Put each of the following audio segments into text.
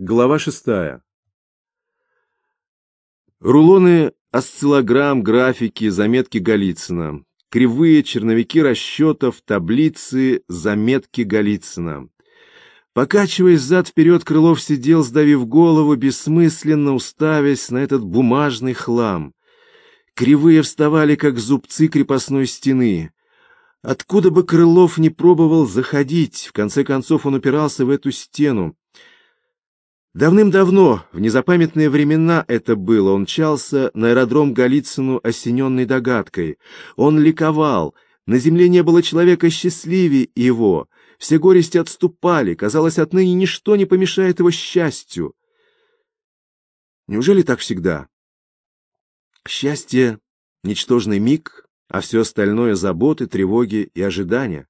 Глава 6. Рулоны осциллограмм, графики, заметки Голицына. Кривые, черновики расчетов, таблицы, заметки Голицына. Покачиваясь взад-вперед, Крылов сидел, сдавив голову, бессмысленно уставясь на этот бумажный хлам. Кривые вставали, как зубцы крепостной стены. Откуда бы Крылов не пробовал заходить, в конце концов он упирался в эту стену. Давным-давно, в незапамятные времена это было, он мчался на аэродром Голицыну, осененный догадкой. Он ликовал, на земле не было человека счастливее его, все горести отступали, казалось, отныне ничто не помешает его счастью. Неужели так всегда? Счастье — ничтожный миг, а все остальное — заботы, тревоги и ожидания.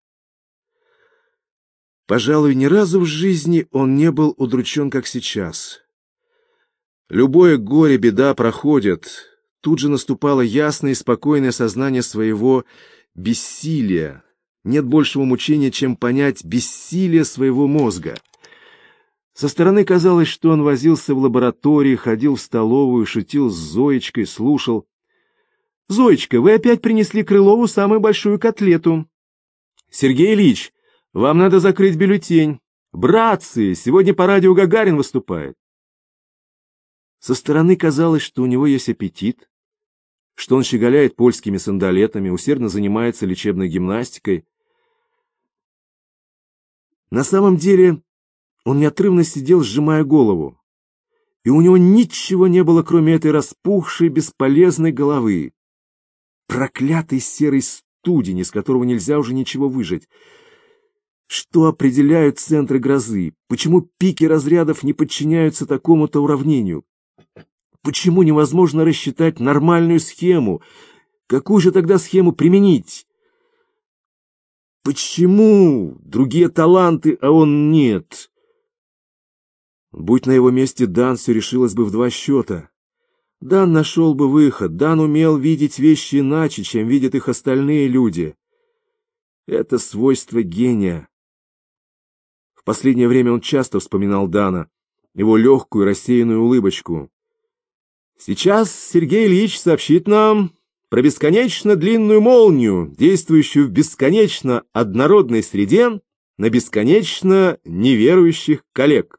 Пожалуй, ни разу в жизни он не был удручен, как сейчас. Любое горе, беда проходят. Тут же наступало ясное и спокойное сознание своего бессилия. Нет большего мучения, чем понять бессилие своего мозга. Со стороны казалось, что он возился в лаборатории, ходил в столовую, шутил с Зоечкой, слушал. «Зоечка, вы опять принесли Крылову самую большую котлету». «Сергей Ильич, вам надо закрыть бюллетень. Братцы, сегодня по радио Гагарин выступает». Со стороны казалось, что у него есть аппетит, что он щеголяет польскими сандалетами, усердно занимается лечебной гимнастикой. На самом деле он неотрывно сидел, сжимая голову, и у него ничего не было, кроме этой распухшей, бесполезной головы. Проклятый серый студень, из которого нельзя уже ничего выжать. Что определяют центры грозы? Почему пики разрядов не подчиняются такому-то уравнению? Почему невозможно рассчитать нормальную схему? Какую же тогда схему применить? Почему другие таланты, а он нет? Будь на его месте Дан, все решилось бы в 2 счета. Дан нашел бы выход, Дан умел видеть вещи иначе, чем видят их остальные люди. Это свойство гения. В последнее время он часто вспоминал Дана, его легкую рассеянную улыбочку. Сейчас Сергей Ильич сообщит нам про бесконечно длинную молнию, действующую в бесконечно однородной среде на бесконечно неверующих коллег.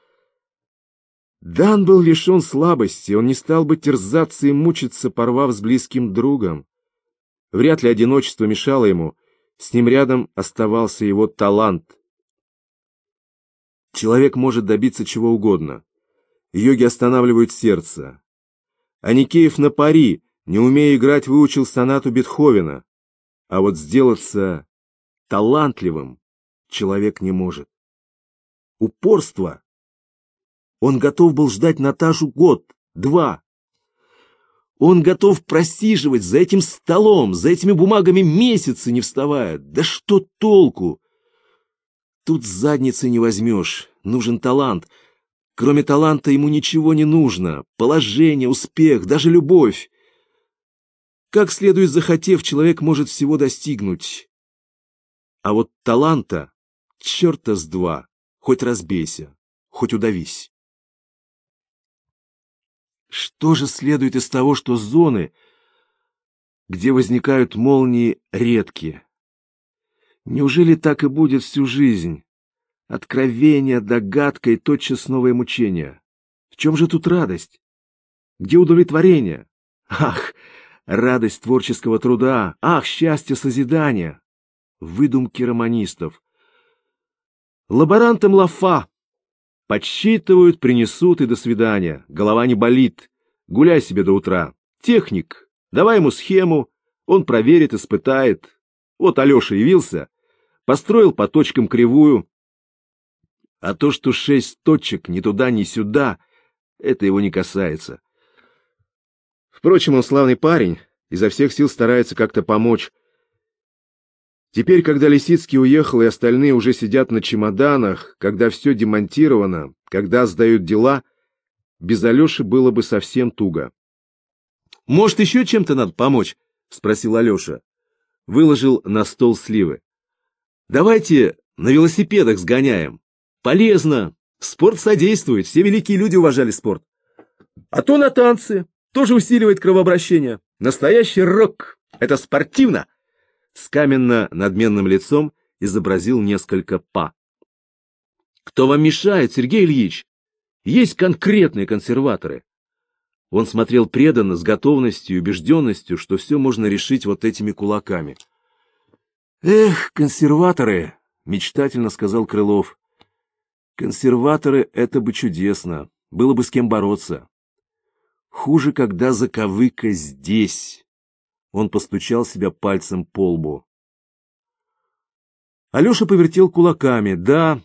Дан был лишен слабости, он не стал бы терзаться и мучиться, порвав с близким другом. Вряд ли одиночество мешало ему, с ним рядом оставался его талант. Человек может добиться чего угодно. Йоги останавливают сердце. Аникеев на пари, не умея играть, выучил сонату Бетховена. А вот сделаться талантливым человек не может. Упорство. Он готов был ждать Наташу год, 2. Он готов просиживать за этим столом, за этими бумагами месяцы, не вставая. Да что толку? Тут с задницы не возьмешь. Нужен талант. Кроме таланта ему ничего не нужно. Положение, успех, даже любовь. Как следует захотев, человек может всего достигнуть. А вот таланта черта с 2. Хоть разбейся, хоть удавись. Что же следует из того, что зоны, где возникают молнии, редки? Неужели так и будет всю жизнь? Откровение, догадка и тотчас новое мучение. В чем же тут радость? Где удовлетворение? Ах, радость творческого труда! Ах, счастье созидания! Выдумки романистов. Лаборантам лафа. Подсчитывают, принесут и до свидания. Голова не болит. Гуляй себе до утра. Техник. Давай ему схему. Он проверит, испытает. Вот Алеша явился. Построил по точкам кривую. А то, что 6 точек ни туда, ни сюда, это его не касается. Впрочем, он славный парень, изо всех сил старается как-то помочь. Теперь, когда Лисицкий уехал и остальные уже сидят на чемоданах, когда все демонтировано, когда сдают дела, без Алеши было бы совсем туго. «Может, еще чем-то надо помочь?» — спросил Алеша. Выложил на стол сливы. «Давайте на велосипедах сгоняем. Полезно, Спорт содействует, все великие люди уважали спорт. А то на танцы, тоже усиливает кровообращение. Настоящий рок, это спортивно. С каменно-надменным лицом изобразил несколько па. Кто вам мешает, Сергей Ильич? Есть конкретные консерваторы. Он смотрел преданно, с готовностью и убежденностью, что все можно решить вот этими кулаками. «Эх, консерваторы!» — мечтательно сказал Крылов. «Консерваторы — это бы чудесно, было бы с кем бороться. Хуже, когда заковыка здесь». Он постучал себя пальцем по лбу. Алеша повертел кулаками. Да,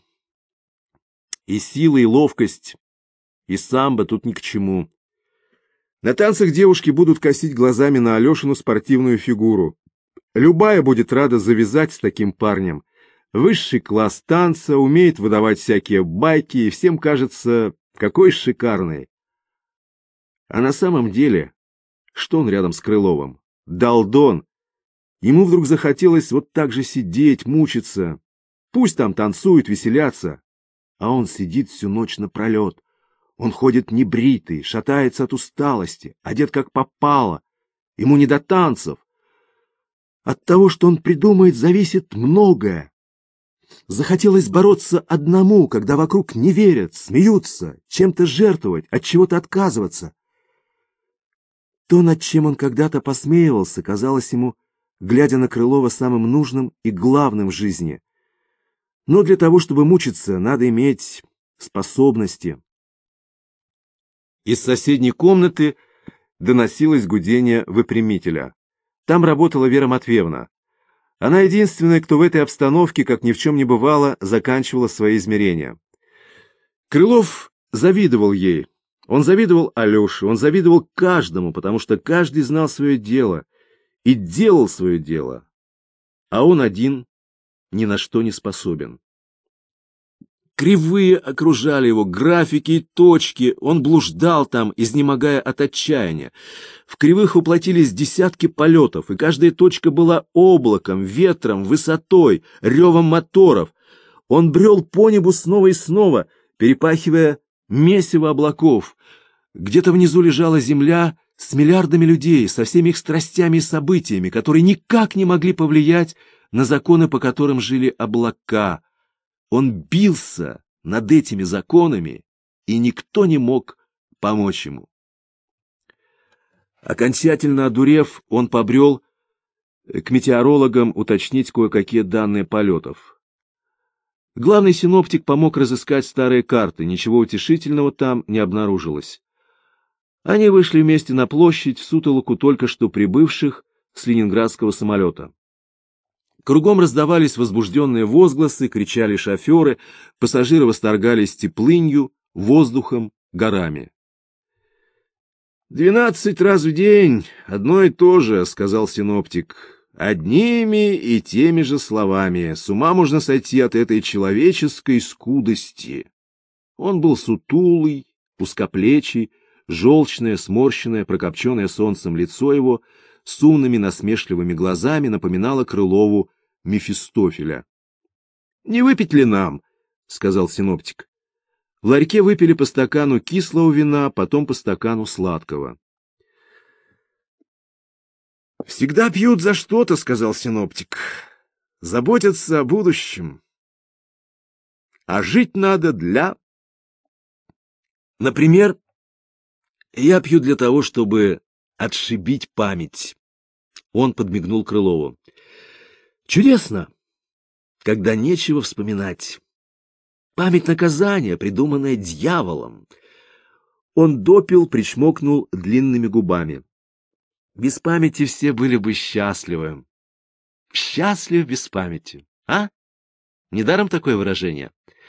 и сила, и ловкость, и самбо тут ни к чему. На танцах девушки будут косить глазами на Алешину спортивную фигуру. Любая будет рада завязать с таким парнем. Высший класс танца, умеет выдавать всякие байки, и всем кажется, какой шикарный. А на самом деле, что он рядом с Крыловым? Долдон. Ему вдруг захотелось вот так же сидеть, мучиться. Пусть там танцуют, веселятся. А он сидит всю ночь напролет. Он ходит небритый, шатается от усталости, одет как попало. Ему не до танцев. От того, что он придумает, зависит многое. Захотелось бороться одному, когда вокруг не верят, смеются, чем-то жертвовать, от чего-то отказываться. То, над чем он когда-то посмеивался, казалось ему, глядя на Крылова, самым нужным и главным в жизни. Но для того, чтобы мучиться, надо иметь способности. Из соседней комнаты доносилось гудение выпрямителя. Там работала Вера Матвеевна. Она единственная, кто в этой обстановке, как ни в чем не бывало, заканчивала свои измерения. Крылов завидовал ей. Он завидовал Алёше, он завидовал каждому, потому что каждый знал свое дело и делал свое дело, а он один ни на что не способен. Кривые окружали его, графики и точки, он блуждал там, изнемогая от отчаяния. В кривых воплотились десятки полетов, и каждая точка была облаком, ветром, высотой, ревом моторов. Он брел по небу снова и снова, перепахивая месиво облаков. Где-то внизу лежала земля с миллиардами людей, со всеми их страстями и событиями, которые никак не могли повлиять на законы, по которым жили облака. Он бился над этими законами, и никто не мог помочь ему. Окончательно одурев, он побрел к метеорологам уточнить кое-какие данные полетов. Главный синоптик помог разыскать старые карты, ничего утешительного там не обнаружилось. Они вышли вместе на площадь в сутолоку только что прибывших с ленинградского самолета. Кругом раздавались возбужденные возгласы, кричали шоферы, пассажиры восторгались теплынью, воздухом, горами. 12 раз в день, одно и то же, — сказал синоптик, — одними и теми же словами. С ума можно сойти от этой человеческой скудости. Он был сутулый, узкоплечий, желчное, сморщенное, прокопченное солнцем лицо его с умными насмешливыми глазами напоминало Крылову Мефистофеля. — Не выпить ли нам? — сказал синоптик. В ларьке выпили по стакану кислого вина, потом по стакану сладкого. — Всегда пьют за что-то, — сказал синоптик. — Заботятся о будущем. А жить надо для... Например, я пью для того, чтобы отшибить память. Он подмигнул Крылову. Чудесно, когда нечего вспоминать. Память наказания, придуманная дьяволом. Он допил, причмокнул длинными губами. Без памяти все были бы счастливы. Счастлив без памяти, а? Недаром такое выражение.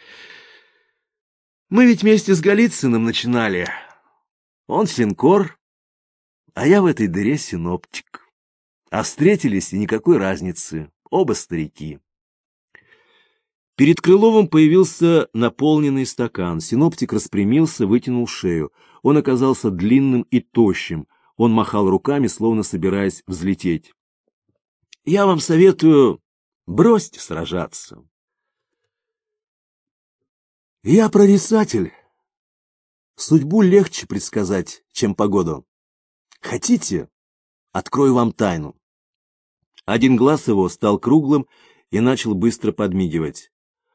Мы ведь вместе с Голицыным начинали. Он синкор, а я в этой дыре синоптик. А встретились, и никакой разницы, оба старики. Перед Крыловым появился наполненный стакан. Синоптик распрямился, вытянул шею. Он оказался длинным и тощим. Он махал руками, словно собираясь взлететь. Я вам советую, бросьте сражаться. Я прорицатель. Судьбу легче предсказать, чем погоду. Хотите, открою вам тайну. Один глаз его стал круглым и начал быстро подмигивать.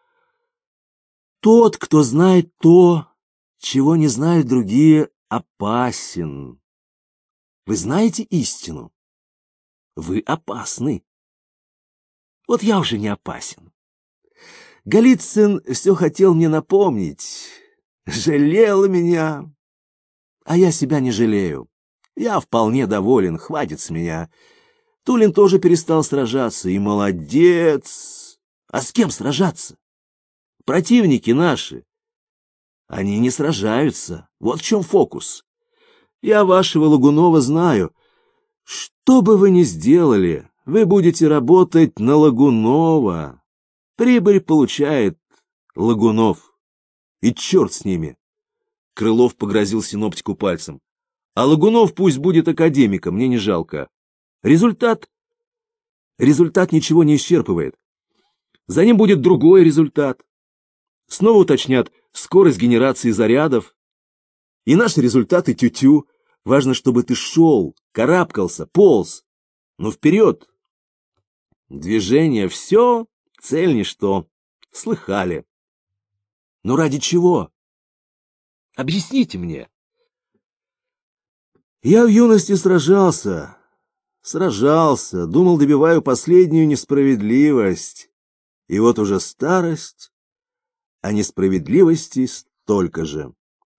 Тот, кто знает то, чего не знают другие, опасен. Вы знаете истину? Вы опасны. Вот я уже не опасен. Голицын все хотел мне напомнить. Жалел меня. А я себя не жалею. Я вполне доволен, хватит с меня. Тулин тоже перестал сражаться, и молодец. А с кем сражаться? Противники наши. Они не сражаются. Вот в чем фокус. Я вашего Лагунова знаю. Что бы вы ни сделали, вы будете работать на Лагунова. Прибыль получает Лагунов. И черт с ними. Крылов погрозил синоптику пальцем. А Лагунов пусть будет академиком, мне не жалко. Результат? Результат ничего не исчерпывает. За ним будет другой результат. Снова уточнят скорость генерации зарядов. И наши результаты тю-тю. Важно, чтобы ты шел, карабкался, полз. Но вперед. Движение все, цель ничто. Слыхали. Но ради чего? Объясните мне. Я в юности сражался, думал, добиваю последнюю несправедливость. И вот уже старость, а несправедливости столько же.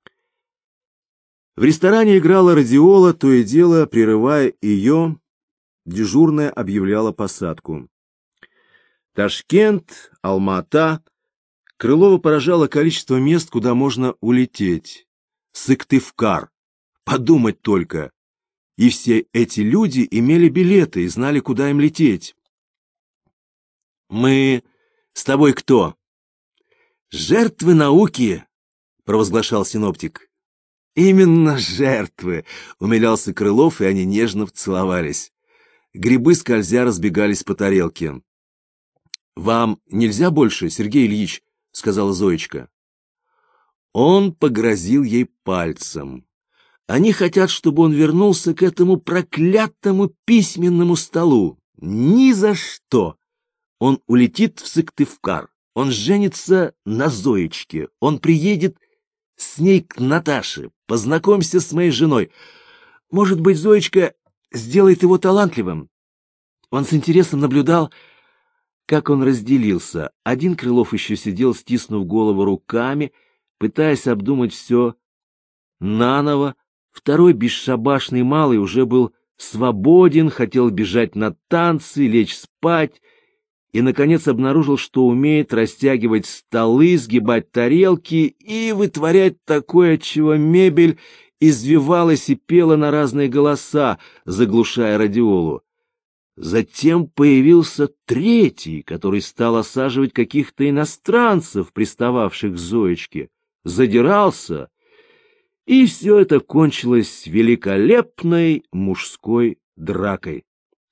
В ресторане играла радиола, то и дело, прерывая ее, дежурная объявляла посадку. Ташкент, Алма-Ата. Крылова поражало количество мест, куда можно улететь. Сыктывкар. Подумать только. И все эти люди имели билеты и знали, куда им лететь. «Мы с тобой кто?» «Жертвы науки», — провозглашал синоптик. «Именно жертвы», — умилялся Крылов, и они нежно целовались. Грибы, скользя, разбегались по тарелке. «Вам нельзя больше, Сергей Ильич?» — сказала Зоечка. Он погрозил ей пальцем. Они хотят, чтобы он вернулся к этому проклятому письменному столу. Ни за что! Он улетит в Сыктывкар. Он женится на Зоечке. Он приедет с ней к Наташе. Познакомься с моей женой. Может быть, Зоечка сделает его талантливым? Он с интересом наблюдал, как он разделился. Один Крылов еще сидел, стиснув голову руками, пытаясь обдумать все наново. Второй, бесшабашный малый, уже был свободен, хотел бежать на танцы, лечь спать, и, наконец, обнаружил, что умеет растягивать столы, сгибать тарелки и вытворять такое, от чего мебель извивалась и пела на разные голоса, заглушая радиолу. Затем появился третий, который стал осаживать каких-то иностранцев, пристававших к Зоечке, задирался, и все это кончилось великолепной мужской дракой.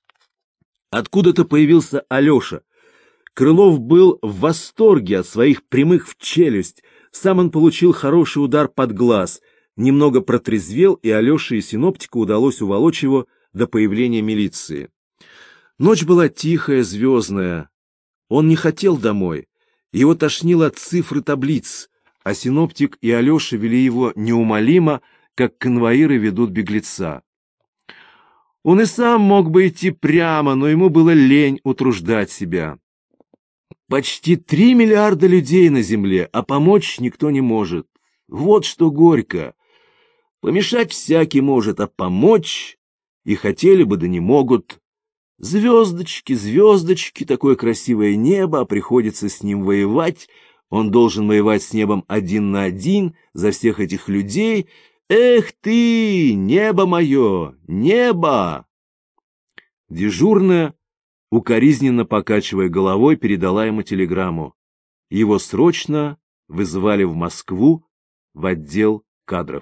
Откуда-то появился Алеша. Крылов был в восторге от своих прямых в челюсть. Сам он получил хороший удар под глаз, немного протрезвел, и Алёше и синоптику удалось уволочь его до появления милиции. Ночь была тихая, звездная. Он не хотел домой. Его тошнило от цифр и таблиц, а синоптик и Алеша вели его неумолимо, как конвоиры ведут беглеца. Он и сам мог бы идти прямо, но ему было лень утруждать себя. Почти 3 миллиарда людей на земле, а помочь никто не может. Вот что горько. Помешать всякий может, а помочь и хотели бы, да не могут. Звездочки, звездочки, такое красивое небо, а приходится с ним воевать. Он должен воевать с небом 1 на 1 за всех этих людей. Эх ты, небо мое, небо! Дежурная, укоризненно покачивая головой, передала ему телеграмму. Его срочно вызывали в Москву в отдел кадров.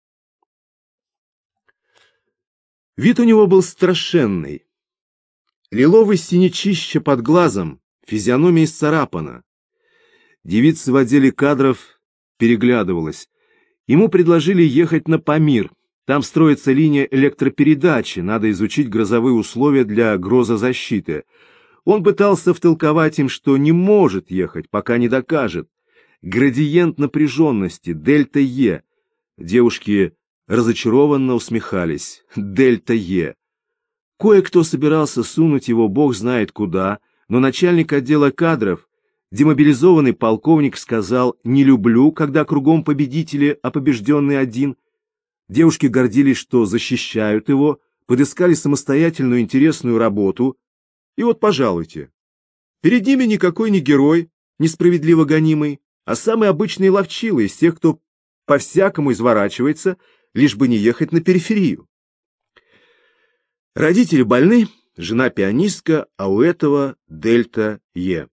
Вид у него был страшенный. Лиловый синячище под глазом, физиономия исцарапана. Девицы в отделе кадров переглядывалась. Ему предложили ехать на Памир. Там строится линия электропередачи, надо изучить грозовые условия для грозозащиты. Он пытался втолковать им, что не может ехать, пока не докажет. Градиент напряженности, дельта Е. Девушки разочарованно усмехались. Дельта Е. Кое-кто собирался сунуть его бог знает куда, но начальник отдела кадров, демобилизованный полковник, сказал: «Не люблю, когда кругом победители, а побежденный один». Девушки гордились, что защищают его, подыскали самостоятельную интересную работу. И вот, пожалуйте, перед ними никакой не герой, несправедливо гонимый, а самый обычный ловчило из тех, кто по-всякому изворачивается, лишь бы не ехать на периферию. Родители больны, жена пианистка, а у этого дельта Е.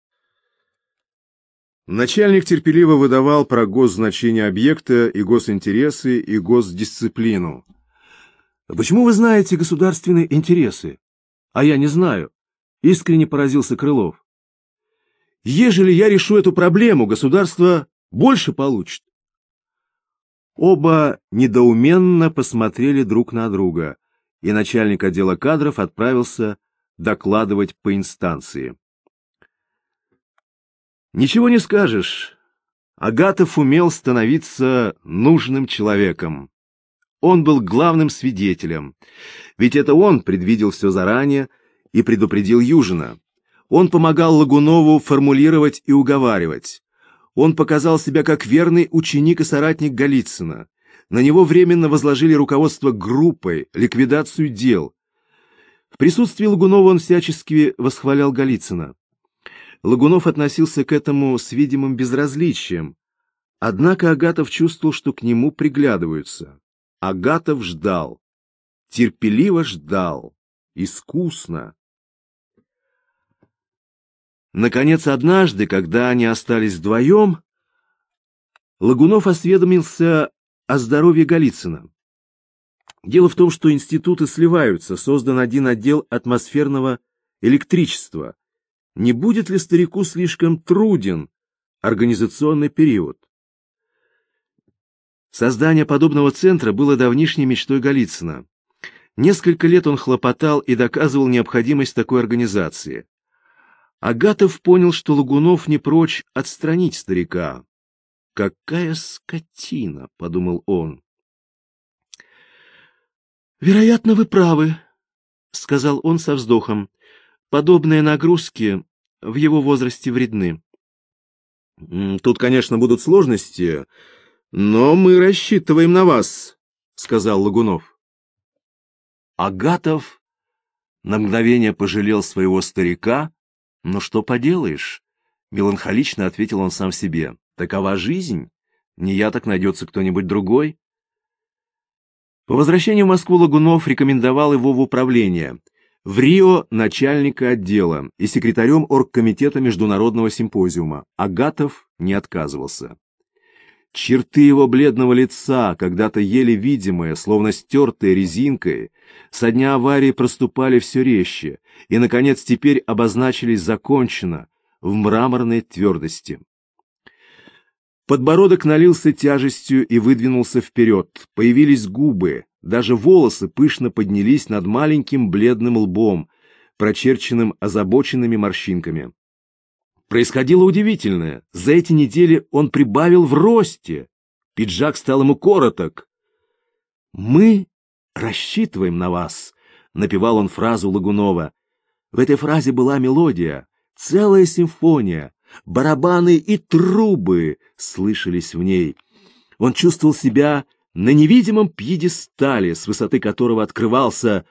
Начальник терпеливо выдавал про госзначение объекта и госинтересы, и госдисциплину. «Почему вы знаете государственные интересы? А я не знаю», — искренне поразился Крылов. «Ежели я решу эту проблему, государство больше получит». Оба недоуменно посмотрели друг на друга, и начальник отдела кадров отправился докладывать по инстанции. Ничего не скажешь. Агатов умел становиться нужным человеком. Он был главным свидетелем, ведь это он предвидел все заранее и предупредил Южина. Он помогал Лагунову формулировать и уговаривать. Он показал себя как верный ученик и соратник Голицына. На него временно возложили руководство группой, ликвидацию дел. В присутствии Лагунова он всячески восхвалял Голицына. Лагунов относился к этому с видимым безразличием, однако Агатов чувствовал, что к нему приглядываются. Агатов ждал, терпеливо ждал, искусно. Наконец, однажды, когда они остались вдвоем, Лагунов осведомился о здоровье Голицына. Дело в том, что институты сливаются, создан один отдел атмосферного электричества. Не будет ли старику слишком труден организационный период? Создание подобного центра было давнишней мечтой Голицына. Несколько лет он хлопотал и доказывал необходимость такой организации. Агатов понял, что Лагунов не прочь отстранить старика. «Какая скотина!» — подумал он. «Вероятно, вы правы», — сказал он со вздохом. «Подобные нагрузки в его возрасте вредны». «Тут, конечно, будут сложности, но мы рассчитываем на вас», — сказал Лагунов. Агатов на мгновение пожалел своего старика. «Но что поделаешь?» — меланхолично ответил он сам себе. «Такова жизнь. Не я, так найдется кто-нибудь другой». По возвращении в Москву Лагунов рекомендовал его в управление, в Рио начальника отдела и секретарем оргкомитета международного симпозиума. Агатов не отказывался. Черты его бледного лица, когда-то еле видимые, словно стертые резинкой, со дня аварии проступали все резче и, наконец, теперь обозначились законченно, в мраморной твердости. Подбородок налился тяжестью и выдвинулся вперед, появились губы, даже волосы пышно поднялись над маленьким бледным лбом, прочерченным озабоченными морщинками. Происходило удивительное. За эти недели он прибавил в росте. Пиджак стал ему короток. «Мы рассчитываем на вас», — напевал он фразу Лагунова. В этой фразе была мелодия, целая симфония, барабаны и трубы слышались в ней. Он чувствовал себя на невидимом пьедестале, с высоты которого открывался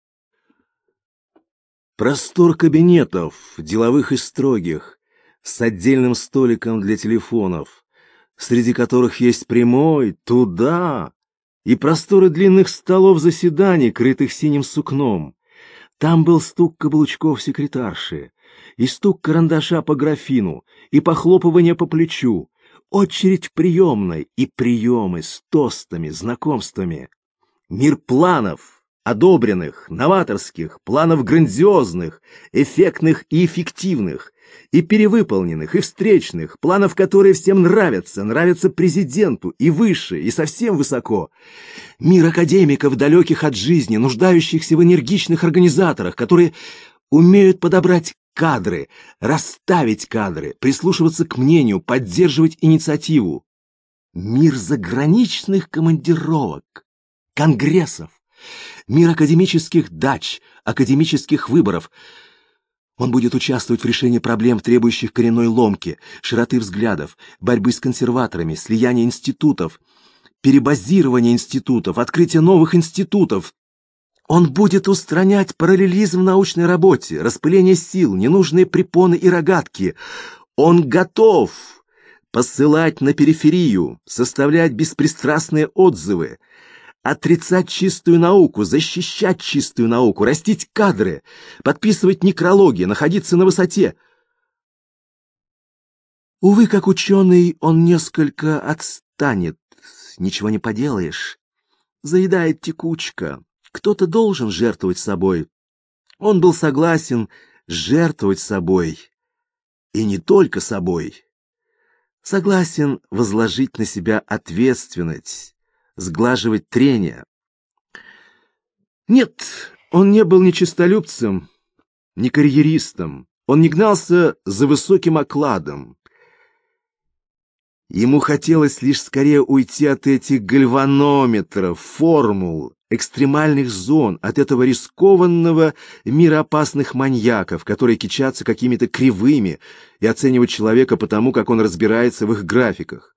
простор кабинетов, деловых и строгих, с отдельным столиком для телефонов, среди которых есть прямой, туда, и просторы длинных столов заседаний, крытых синим сукном. Там был стук каблучков секретарши, и стук карандаша по графину, и похлопывание по плечу, очередь в приемной, и приемы с тостами, знакомствами. Мир планов, одобренных, новаторских, планов грандиозных, эффектных и эффективных, и перевыполненных, и встречных, планов, которые всем нравятся президенту, и выше, и совсем высоко. Мир академиков, далеких от жизни, нуждающихся в энергичных организаторах, которые умеют подобрать кадры, расставить кадры, прислушиваться к мнению, поддерживать инициативу. Мир заграничных командировок, конгрессов, мир академических дач, академических выборов. Он будет участвовать в решении проблем, требующих коренной ломки, широты взглядов, борьбы с консерваторами, слияния институтов, перебазирования институтов, открытия новых институтов. Он будет устранять параллелизм в научной работе, распыление сил, ненужные препоны и рогатки. Он готов посылать на периферию, составлять беспристрастные отзывы, отрицать чистую науку, защищать чистую науку, растить кадры, подписывать некрологи, находиться на высоте. Увы, как ученый, он несколько отстанет, ничего не поделаешь. Заедает текучка. Кто-то должен жертвовать собой. Он был согласен жертвовать собой. И не только собой. Согласен возложить на себя ответственность, сглаживать трения. Нет, он не был ни честолюбцем, ни карьеристом. Он не гнался за высоким окладом. Ему хотелось лишь скорее уйти от этих гальванометров, формул, экстремальных зон, от этого рискованного мира опасных маньяков, которые кичатся какими-то кривыми и оценивают человека по тому, как он разбирается в их графиках.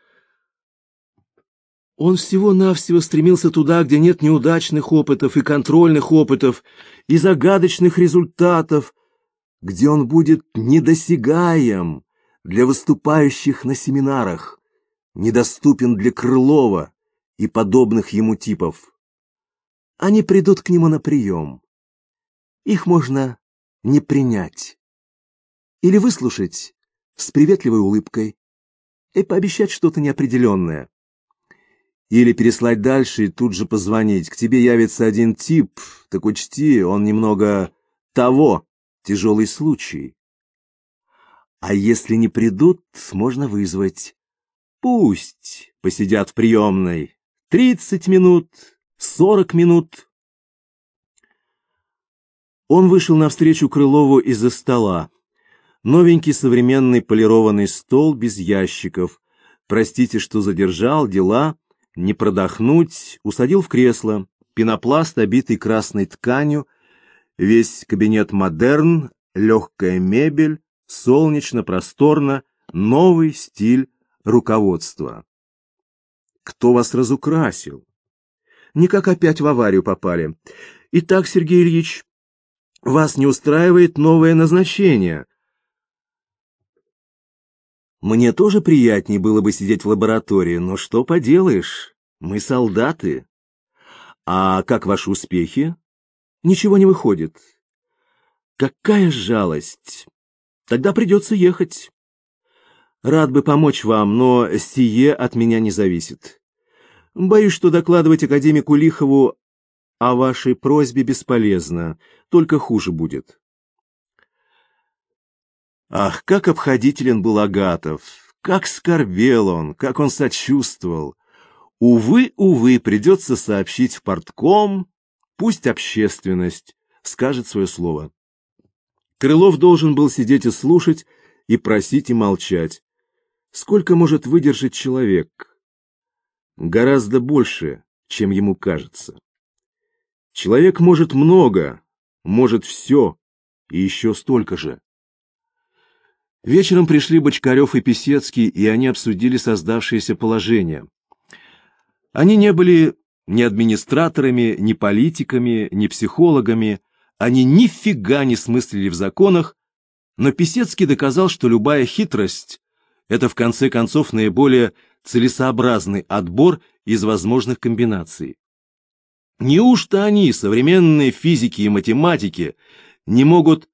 Он всего-навсего стремился туда, где нет неудачных опытов и контрольных опытов, и загадочных результатов, где он будет недосягаем для выступающих на семинарах, недоступен для Крылова и подобных ему типов. Они придут к нему на прием. Их можно не принять. Или выслушать с приветливой улыбкой и пообещать что-то неопределенное. Или переслать дальше и тут же позвонить. К тебе явится один тип, так учти, он немного того, тяжелый случай. А если не придут, можно вызвать. Пусть посидят в приемной 30 минут, 40 минут. Он вышел навстречу Крылову из-за стола. Новенький современный полированный стол без ящиков. Простите, что задержал, дела. Не продохнуть. Усадил в кресло. Пенопласт, обитый красной тканью. Весь кабинет модерн, легкая мебель, солнечно, просторно, новый стиль руководства. Кто вас разукрасил? Никак опять в аварию попали. Итак, Сергей Ильич, вас не устраивает новое назначение. Мне тоже приятнее было бы сидеть в лаборатории, но что поделаешь, мы солдаты. А как ваши успехи? Ничего не выходит. Какая жалость. Тогда придется ехать. Рад бы помочь вам, но сие от меня не зависит. Боюсь, что докладывать академику Лихову о вашей просьбе бесполезно, только хуже будет. Ах, как обходителен был Агатов, как скорбел он, как он сочувствовал. Увы, увы, придется сообщить в партком, пусть общественность скажет свое слово. Крылов должен был сидеть и слушать, и просить, и молчать. Сколько может выдержать человек? Гораздо больше, чем ему кажется. Человек может много, может все, и еще столько же. Вечером пришли Бочкарев и Писецкий, и они обсудили создавшееся положение. Они не были ни администраторами, ни политиками, ни психологами, они нифига не смыслили в законах, но Писецкий доказал, что любая хитрость – это в конце концов наиболее целесообразный отбор из возможных комбинаций. Неужто они, современные физики и математики, не могут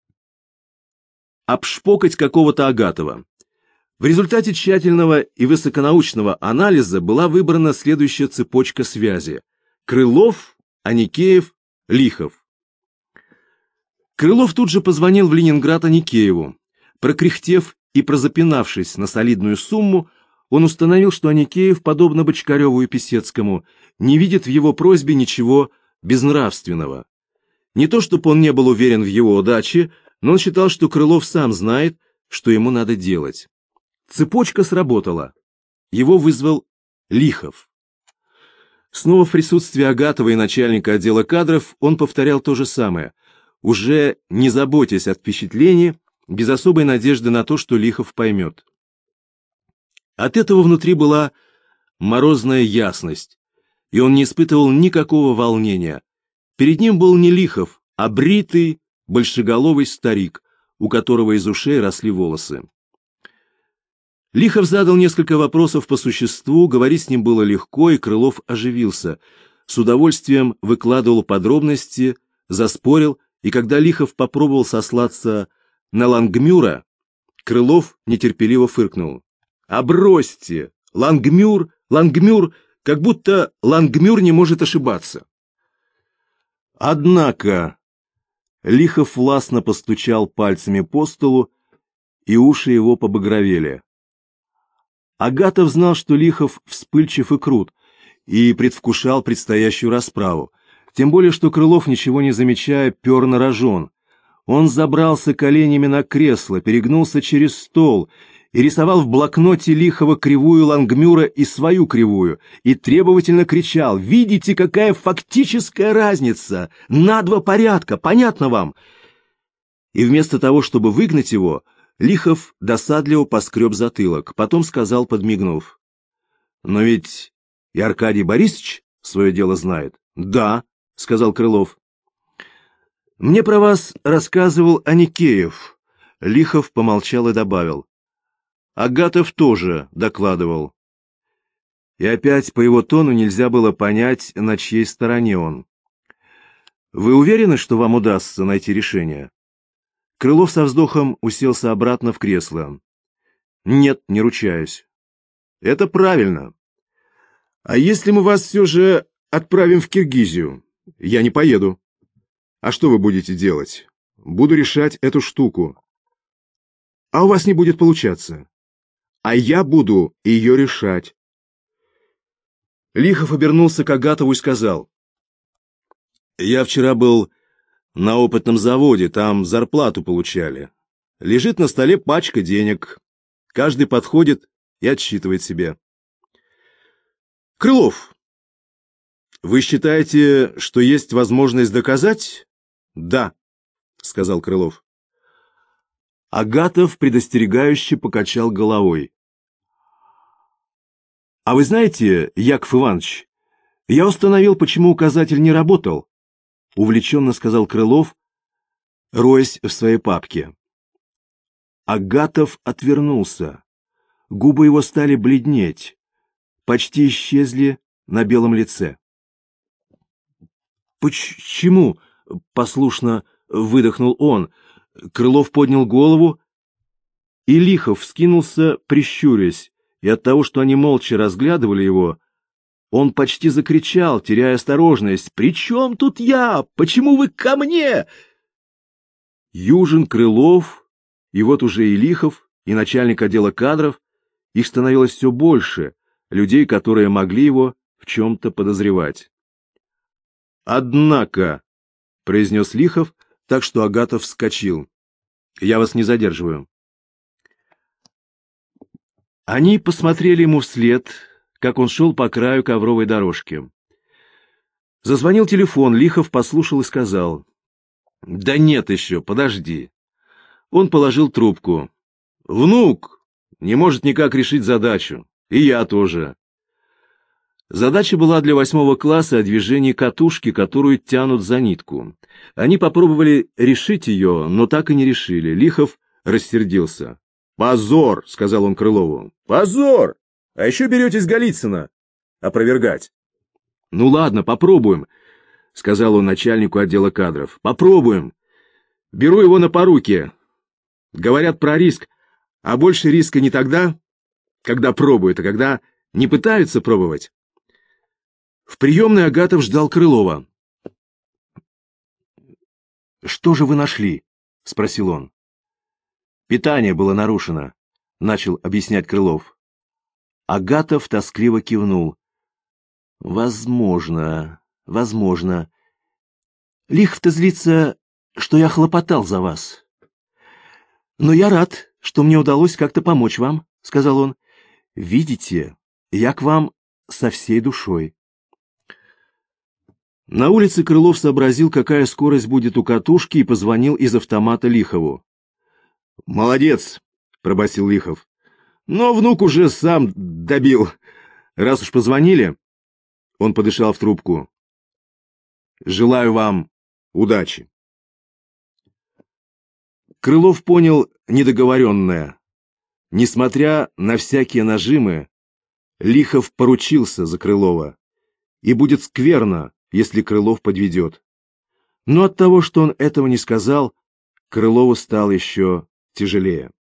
обшпокать какого-то Агатова? В результате тщательного и высоконаучного анализа была выбрана следующая цепочка связи. Крылов Аникеев, Лихов. Крылов тут же позвонил в Ленинград Аникееву. Прокряхтев и прозапинавшись на солидную сумму, он установил, что Аникеев, подобно Бочкареву и Писецкому, не видит в его просьбе ничего безнравственного. Не то чтобы он не был уверен в его удаче, но он считал, что Крылов сам знает, что ему надо делать. Цепочка сработала. Его вызвал Лихов. Снова в присутствии Агатова и начальника отдела кадров он повторял то же самое, уже не заботясь от впечатления, без особой надежды на то, что Лихов поймет. От этого внутри была морозная ясность, и он не испытывал никакого волнения. Перед ним был не Лихов, а бритый, большеголовый старик, у которого из ушей росли волосы. Лихов задал несколько вопросов по существу, говорить с ним было легко, и Крылов оживился. С удовольствием выкладывал подробности, заспорил, и когда Лихов попробовал сослаться на Лангмюра, Крылов нетерпеливо фыркнул. «А бросьте! Лангмюр, как будто Лангмюр не может ошибаться!» Однако Лихов властно постучал пальцами по столу, и уши его побагровели. Агатов знал, что Лихов вспыльчив и крут, и предвкушал предстоящую расправу. Тем более, что Крылов, ничего не замечая, пер на рожон. Он забрался коленями на кресло, перегнулся через стол и рисовал в блокноте Лихова кривую Лангмюра и свою кривую, и требовательно кричал: «Видите, какая фактическая разница? На 2 порядка, понятно вам?» И вместо того, чтобы выгнать его, Лихов досадливо поскреб затылок, потом сказал, подмигнув: «Но ведь и Аркадий Борисович свое дело знает». «Да», — сказал Крылов. «Мне про вас рассказывал Аникеев». Лихов помолчал и добавил: «Агатов тоже докладывал». И опять по его тону нельзя было понять, на чьей стороне он. «Вы уверены, что вам удастся найти решение?» Крылов со вздохом уселся обратно в кресло. «Нет, не ручаюсь». «Это правильно. А если мы вас все же отправим в Киргизию? Я не поеду». «А что вы будете делать?» «Буду решать эту штуку». «А у вас не будет получаться». «А я буду ее решать». Лихов обернулся к Агатову и сказал: «Я вчера был на опытном заводе, там зарплату получали. Лежит на столе пачка денег. Каждый подходит и отсчитывает себе». «Крылов, вы считаете, что есть возможность доказать?» «Да», — сказал Крылов. Агатов предостерегающе покачал головой. «А вы знаете, Яков Иванович, я установил, почему указатель не работал», — увлеченно сказал Крылов, роясь в своей папке. Агатов отвернулся. Губы его стали бледнеть, почти исчезли на белом лице. «Почему?» — послушно выдохнул он. Крылов поднял голову, и Лихов вскинулся, прищурясь, и от того, что они молча разглядывали его, он почти закричал, теряя осторожность: «При чем тут я? Почему вы ко мне?» Южин, Крылов, и вот уже и Лихов, и начальник отдела кадров, их становилось все больше, людей, которые могли его в чем-то подозревать. «Однако», — произнес Лихов, так что Агатов вскочил, — «я вас не задерживаю». Они посмотрели ему вслед, как он шел по краю ковровой дорожки. Зазвонил телефон, Лихов послушал и сказал: «Да нет еще, подожди». Он положил трубку. «Внук не может никак решить задачу, и я тоже». Задача была для 8 класса о движении катушки, которую тянут за нитку. Они попробовали решить ее, но так и не решили. Лихов рассердился. «Позор!» — сказал он Крылову. «Позор! А еще беретесь Голицына опровергать». «Ну ладно, попробуем», — сказал он начальнику отдела кадров. «Попробуем. Беру его на поруки. Говорят про риск, а больше риска не тогда, когда пробуют, а когда не пытаются пробовать». В приемной Агатов ждал Крылова. «Что же вы нашли?» — спросил он. «Питание было нарушено», — начал объяснять Крылов. Агатов тоскливо кивнул. «Возможно, возможно. Лихов-то злится, что я хлопотал за вас. Но я рад, что мне удалось как-то помочь вам», — сказал он. «Видите, я к вам со всей душой». На улице Крылов сообразил, какая скорость будет у катушки, и позвонил из автомата Лихову. «Молодец», — пробасил Лихов. «Но внук уже сам добил. Раз уж позвонили...» Он подышал в трубку. «Желаю вам удачи». Крылов понял недоговоренное. Несмотря на всякие нажимы, Лихов поручился за Крылова, и будет скверно, если Крылов подведет. Но от того, что он этого не сказал, Крылову стало еще тяжелее.